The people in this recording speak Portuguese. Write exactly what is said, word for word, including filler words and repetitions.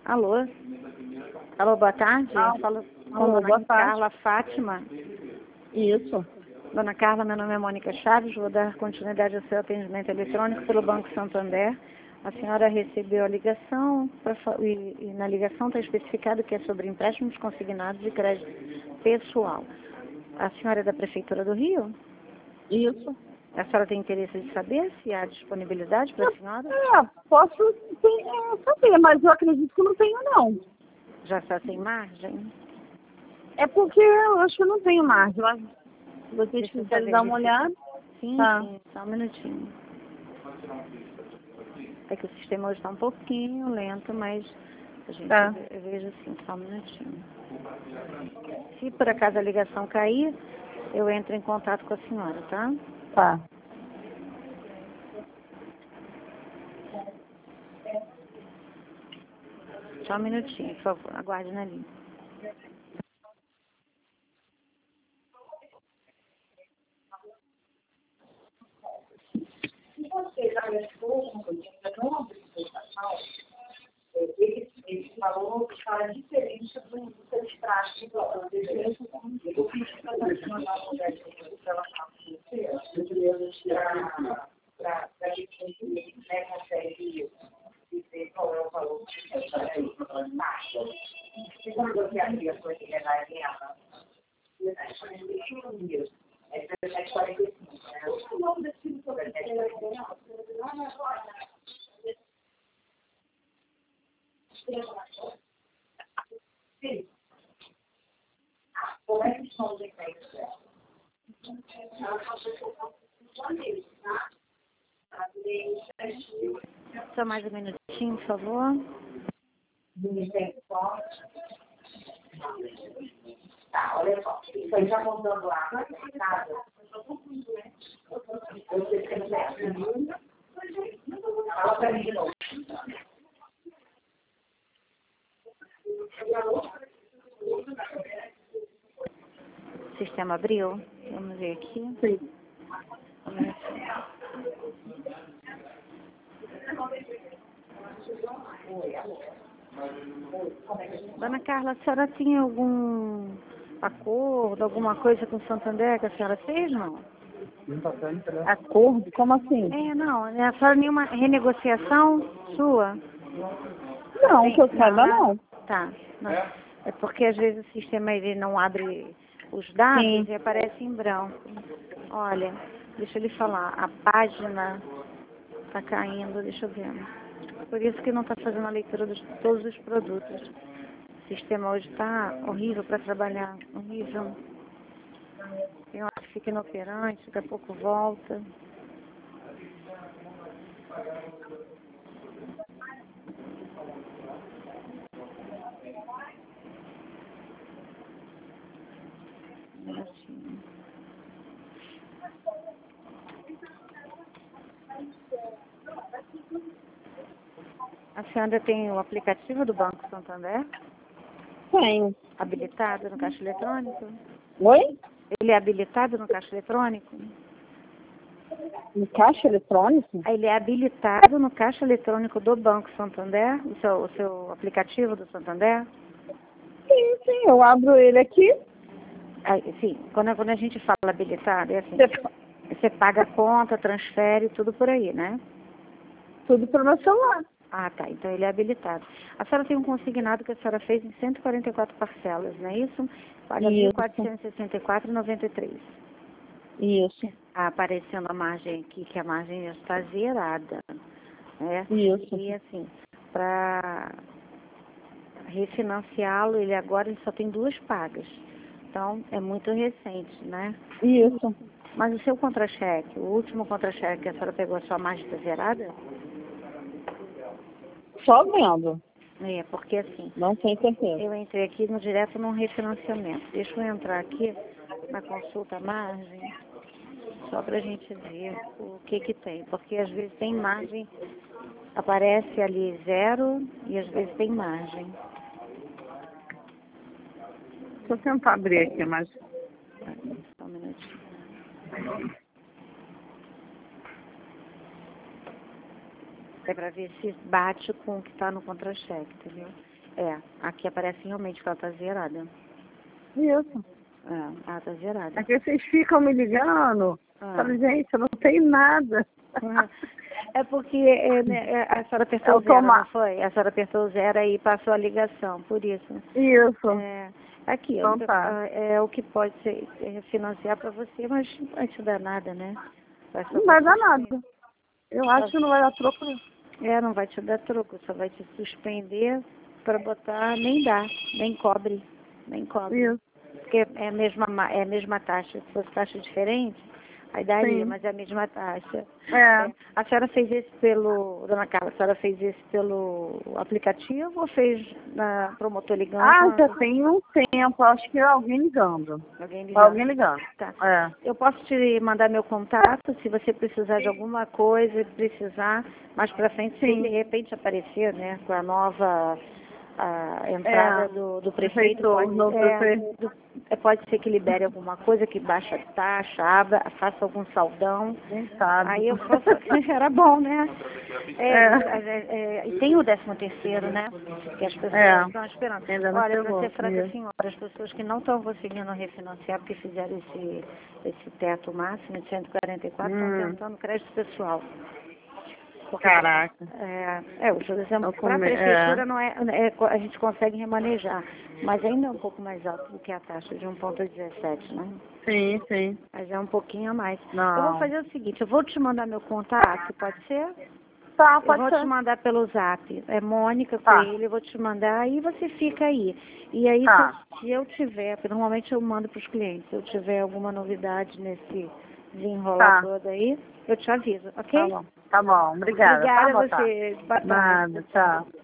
Alô? Alô, boa tarde. Ah, Eu falo com alô, a boa dona tarde. Carla Fátima. Isso. Dona Carla, meu nome é Mônica Chaves, vou dar continuidade ao seu atendimento eletrônico pelo Banco Santander. A senhora recebeu a ligação pra, fa- e, e na ligação está especificado que é sobre empréstimos consignados de crédito pessoal. A senhora é da Prefeitura do Rio? Isso. A senhora tem interesse de saber se há disponibilidade para a senhora? É, posso sim, é, saber, mas eu acredito que não tenho, não. Já está sem margem? É porque eu acho que eu não tenho margem. Mas se vocês Deixa eu quiserem saber, dar uma Recife. olhada. Sim, Tá. sim, só um minutinho. É que o sistema hoje está um pouquinho lento, mas a gente Tá. vê- eu vejo assim, só um minutinho. Se por acaso a ligação cair, eu entro em contato com a senhora, tá? Tá. Só um minutinho, por favor, aguarde na linha. Se você já gastou com o ainda não abriu a ele, ele falou que fala diferente do do seu extrato do eu fiz para mandar uma mulher para ela para a gente conseguir, né, consegue dizer qual é o valor que você tem baixo. E quando você abrir a sua realidade nela, é quarenta e cinco mil. É sete quarenta e cinco, né? O nome desse filme sobre sim. Como é que são os efeitos dela? Só mais um minutinho, por favor. Do efeito forte. Tá, olha só. Isso aí já montando lá na casa. Você tem que fala para mim de novo. O sistema abriu. Vamos ver aqui. Sim. Dona Carla, a senhora tinha algum acordo, alguma coisa com o Santander que a senhora fez, não? Acordo? Como assim? É, não. A senhora nenhuma renegociação sua? Não, que eu saiba, não. Tá. Não. É porque às vezes o sistema ele não abre os dados Sim. e aparece em branco. Olha, deixa eu lhe falar, a página está caindo, deixa eu ver. Por isso que não está fazendo a leitura de todos os produtos. O sistema hoje está horrível para trabalhar, horrível. Tem hora que fica inoperante, daqui a pouco volta. Um minutinho. A senhora tem o aplicativo do Banco Santander Tenho. habilitado no caixa eletrônico? Oi? Ele é habilitado no caixa eletrônico? No caixa eletrônico? Ele é habilitado no caixa eletrônico do Banco Santander, o seu, o seu aplicativo do Santander? Sim, sim. Eu abro ele aqui. Aí, sim, quando, quando a gente fala habilitado, é assim, Você- você paga a conta, transfere, tudo por aí, né? Tudo pelo meu celular. Ah, tá, então ele é habilitado. A senhora tem um consignado que a senhora fez em cento e quarenta e quatro parcelas, não é isso? Paga Isso. mil quatrocentos e sessenta e quatro reais e noventa e três centavos. Isso. Ah, aparecendo a margem aqui, que a margem já está zerada, né? Isso. E assim, para refinanciá-lo, ele agora ele só tem duas pagas. Então, é muito recente, né? Isso. Mas o seu contra-cheque, o último contra-cheque que a senhora pegou, a sua margem está zerada? Só vendo. É, porque assim, Não tenho certeza. eu entrei aqui no direto num refinanciamento. Deixa eu entrar aqui na consulta margem, só para a gente ver o que que tem. Porque às vezes tem margem, aparece ali zero e às vezes tem margem. Deixa eu tentar abrir aqui, mas... Só um minutinho. É para ver se bate com o que está no contra-cheque, entendeu? É, aqui aparece realmente que ela tá zerada. Isso. É, ela tá zerada. É que vocês ficam me ligando. Ah. Falei, gente, eu não tenho nada. É porque é, né, é, a senhora apertou É o zero, automa- não foi? A senhora apertou o zero e passou a ligação, por isso. Isso. É, aqui, Então ó, tá. é o que pode ser, é, financiar para você, mas não vai te dar nada, né? Vai só Não vai dar suspender. nada. Eu acho que não vai dar troco. Não. É, não vai te dar troco, só vai te suspender para botar, nem dá, nem cobre, nem cobre. Isso. Porque é a mesma, ma- é a mesma taxa, se fosse taxa diferente, aí daria, Sim. mas é a mesma taxa. É. É. A senhora fez esse pelo, dona Carla, a senhora fez esse pelo aplicativo ou fez na promotor ligando? Ah, já tem um tempo. Acho que é alguém ligando. Alguém ligando? Alguém ligando. Tá. É. Eu posso te mandar meu contato, se você precisar de alguma coisa, precisar, mais pra frente, se Sim. de repente aparecer, né, com a nova a entrada É. do, do prefeito, Prefeito, pode, novo é, prefeito. do- é, pode ser que libere alguma coisa, que baixe a taxa, abra, faça algum saldão. Quem sabe. Aí eu faço, era bom, né? É, É. é, é, e tem o décimo terceiro, né? Que as pessoas É. estão esperando. Ainda não Olha, para chegou, ser franca, isso. senhora, as pessoas que não estão conseguindo refinanciar porque fizeram esse, esse teto máximo de cento e quarenta e quatro estão Hum. tentando crédito pessoal. Porque, Caraca. É, é o juros é, Então, para a come- prefeitura é. não é, é, a gente consegue remanejar, mas ainda é um pouco mais alto do que a taxa de um vírgula dezessete, né? Sim, sim. Mas é um pouquinho a mais. Não. Eu vou fazer o seguinte, eu vou te mandar meu contato, pode ser? Tá, Eu pode vou ser. te mandar pelo zap. É Mônica Tá. Coelho, eu vou te mandar e você fica aí. E aí, Tá. se, se eu tiver, porque normalmente eu mando para os clientes, se eu tiver alguma novidade nesse desenrolar Tá. todo aí, eu te aviso, ok? Tá bom. Tá bom. Obrigada. Obrigada tá, a você. Boa tarde. Nada, tchau.